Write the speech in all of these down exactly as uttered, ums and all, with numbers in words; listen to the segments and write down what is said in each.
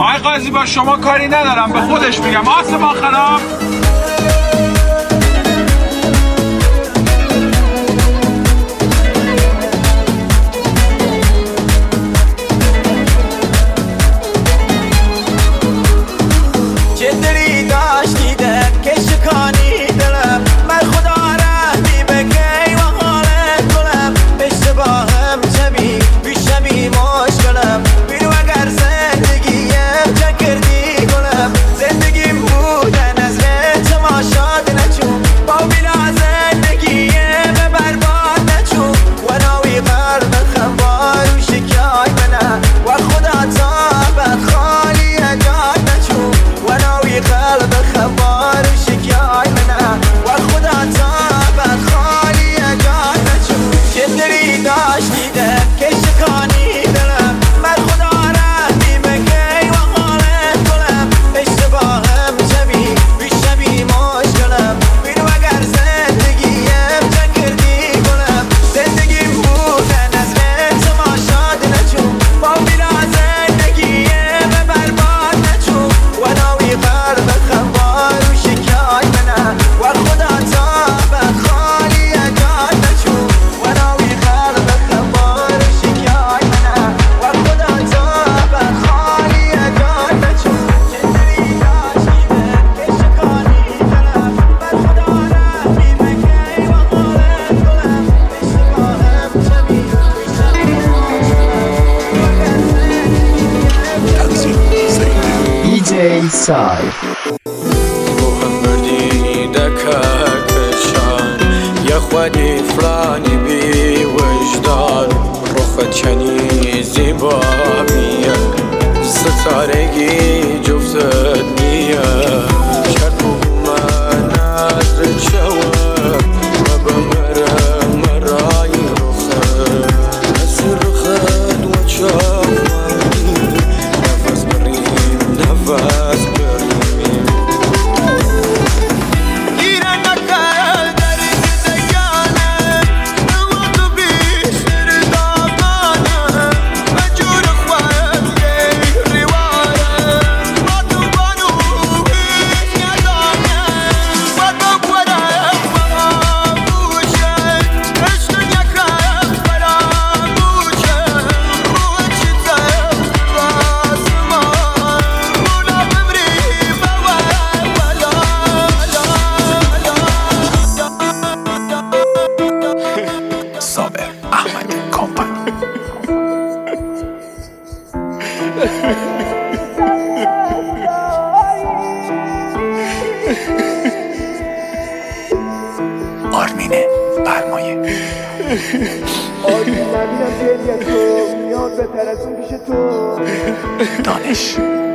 آقای قاضی با شما کاری ندارم، به خودش میگم. آسمان خراب. Side. روحم بردی دککشان یه خودی فلانی بی وجدان روخت چنی زیبا میه ستارگی جفتت نیه شرط من نظر شوه و بمرم مرای روخت از روخت و چاوانی نفس بریم نفس آرمینه برمایه آرمین نبینم گریه تو میاد بهتر از اون پیش تو دانش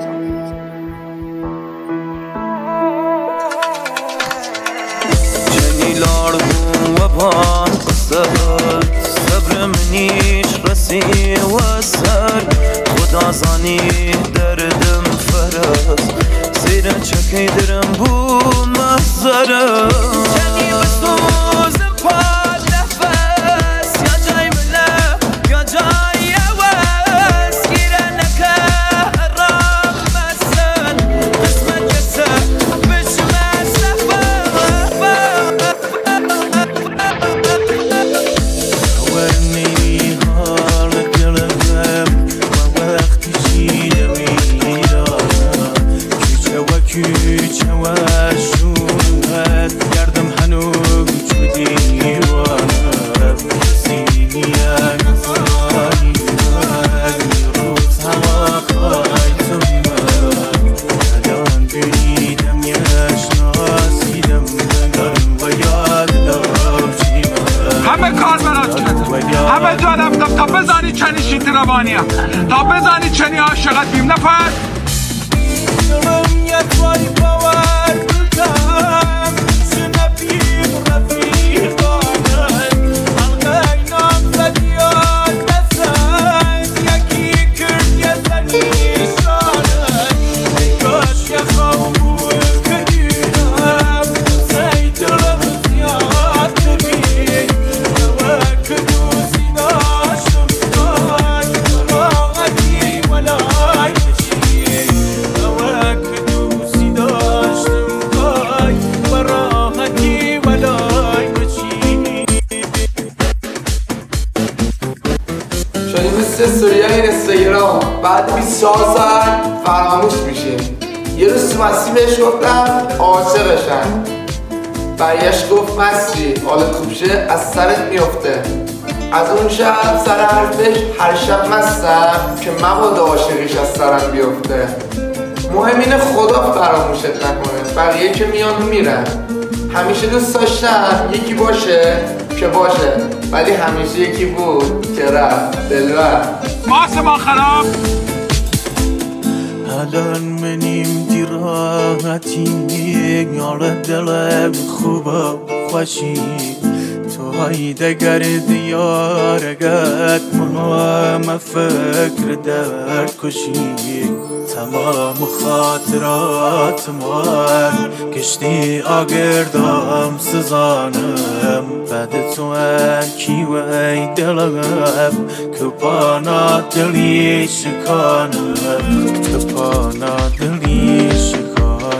جنیلار و بان قصد صبر منیش رسی و سر خدا زانی دردم فرس زیر چکی درم بو محضرم جنی بسوزم پاد نفس یا جای مله یا جای عوض گیره نکه رام مسن قسمت کسه بشمه سفر ورنی حال قلبم و وقتی جیدم ایرانم کیچه و کیچه و شونت گردم هنوز چودی وانم سینیه نفایی من روز هوا قایتم من الان بریدم یشناسیدم دارم و یاد دارم همه کار برات کردم، همه جا رفتم تا بزنی چنی شیطی روانیم، تا بزنی چنی عاشقتیم. نفر یه توی باور کردم سنبیم رفیقانم حلقه نام زدیاد نسن یکی کرد یه زنی شانم نگاش یه خواه کدیرم سید رمزیاد تبین نوک دوزی داشتم دای راحتی ولای نشید استوریا اینستاگرام بعد بیست و چهار ساعت فراموش میشیم. یه روز تو مستی بهش گفتم عاشقشم، برگشت گفت مستی حالت خوب شه از سرت میفته. از اون شب سر حرفش هر شب مستم که مبادا عاشقیش از سرم بیفته. مهم اینه خدا فراموشت نکنه، بقیه که میان و میرن. همیشه دوست داشتم یکی باشه که باشه، ولی همیشه یکی بود که رفت دلبر. آسمان خراب الان منیم دی راحتی یار دلم خوبه خوشی تو های دگر دیارگت مهم فکر در کشی. تمام خاطرات من کشتی آگردم سزانم بعد تو اکی و ای دلم که پانا دلی شکانم که پانا دلی شکانم.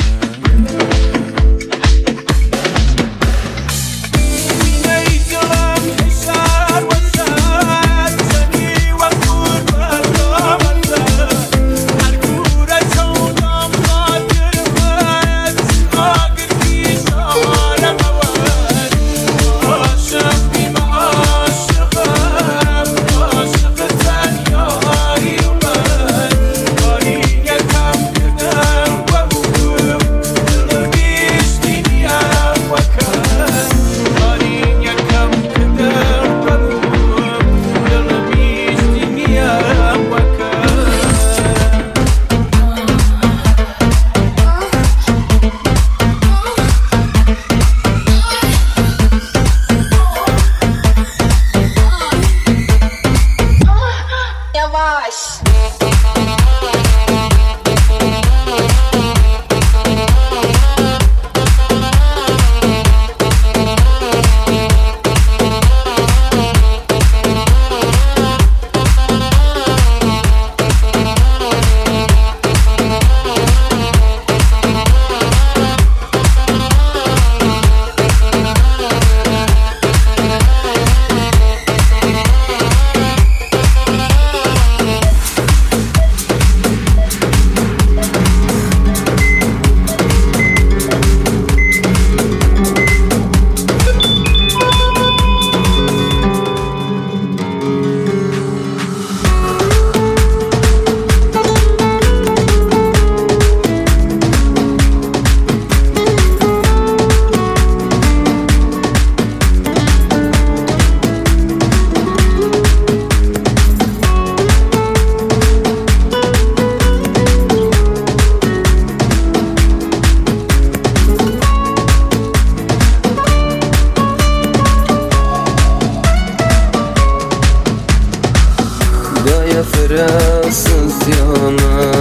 فراسس يانا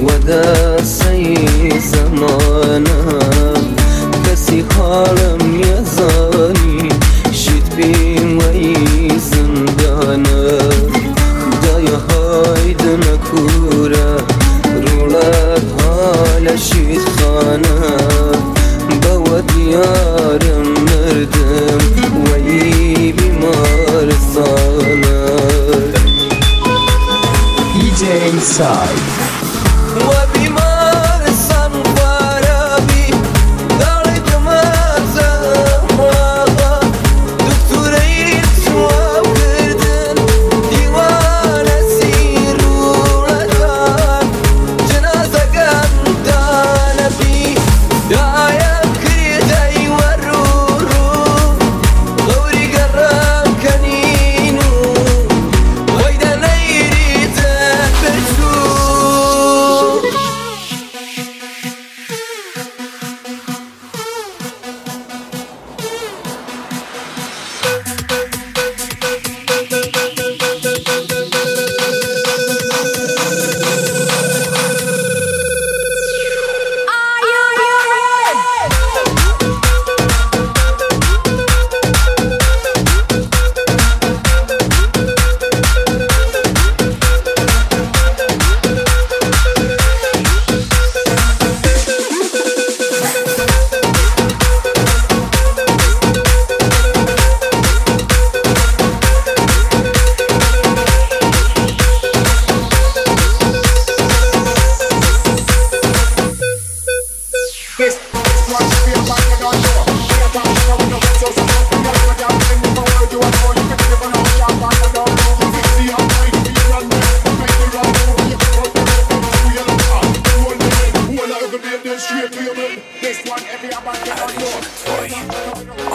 ودا سي زمانا كسي حالم يزاني شيت بين وي زندانا دايا هايد نكورا رولات حال شيت خانا بود يارم مردم وي بمار صانا D J Side. وبمار صنفارابي داري تمازا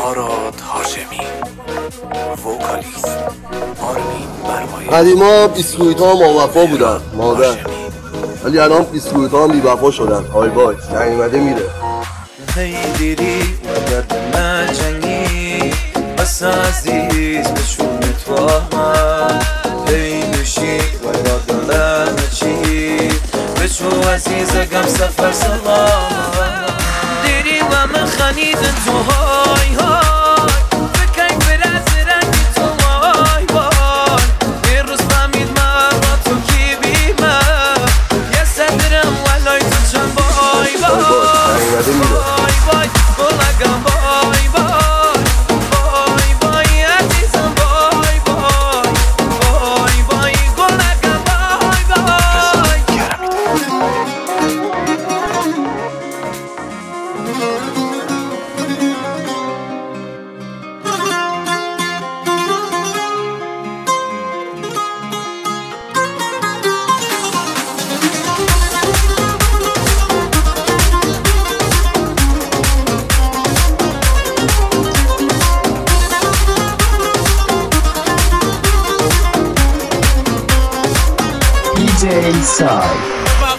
آراد هاشمی، وکالیست آرمین برمایی. قدیما بیسکویت ها موفا بودن مادر، ولی الان بیسکویت ها بی‌وفا شدن. های بای نیومده میره. خیلی و درد نجنگی بس عزیز بشون تو هم پیدوشی و یادم چی بشو عزیزگم سفر سلام دیری و من خنیدن تو های های فکر برز رنگی تو وای وای یه روز فهمید من با تو کی بیمم یه صدرم ولای تو چند بای بای بای بای بلگم بای بای بای بای عزیزم بای بای بای بای گلگم بای بای دی جی ساید.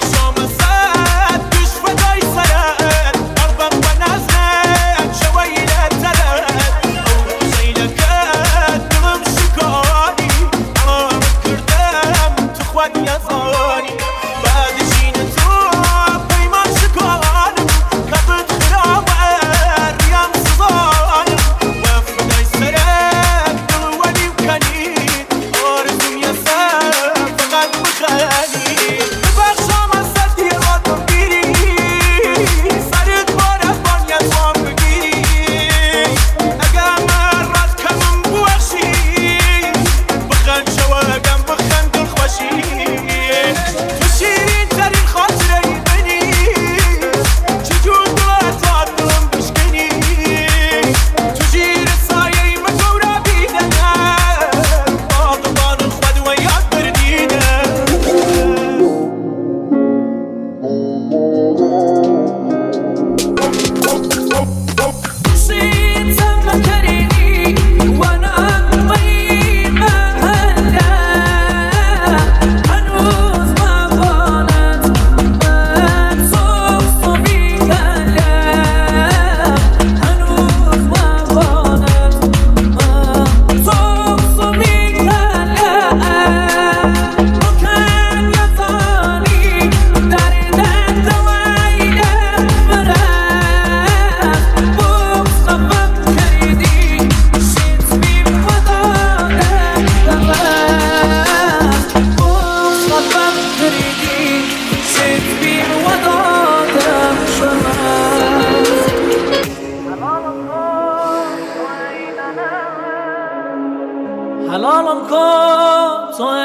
حلالم کن تو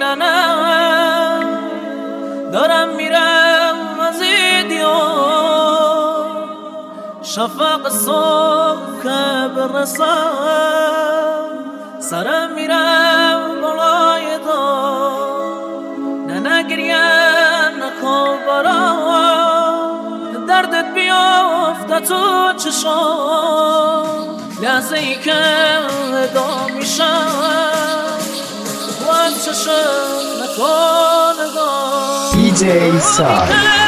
اینانم دارم میرم از ایدیو شفق صبح که برسم سرم میرم بالای دار نه نگریم نکن برام دردت بیافته تو چشم لحظه ای که ادا میشم باید چشم نکن نگاه دی جی ساید.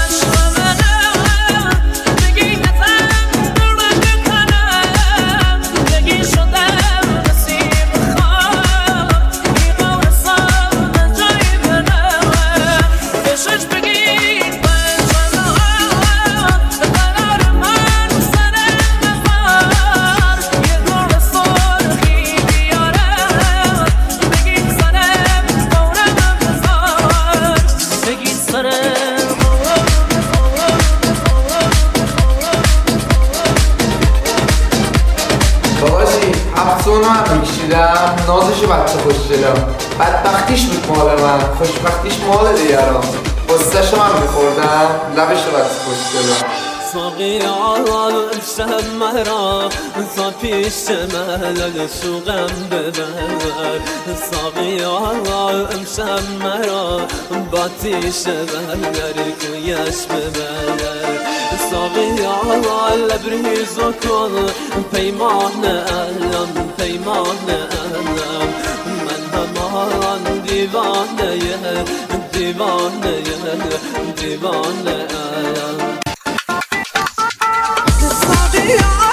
افسون هم میکشیدم نازش بچه خوش دلم بدبختیش بود مال من خوشبختیش مال دیگران قصه‌شو من میخوردم لبش بچه خوش دلم ساقی آل امشب مرا تا پیش ملل سوقم ببر ساقی آل امشب مرا با تیش بر کویش ببر ساقی آل لبریز و کن پیمان علم پیمان علم من همان دیوانه دیوانه دیوانه علم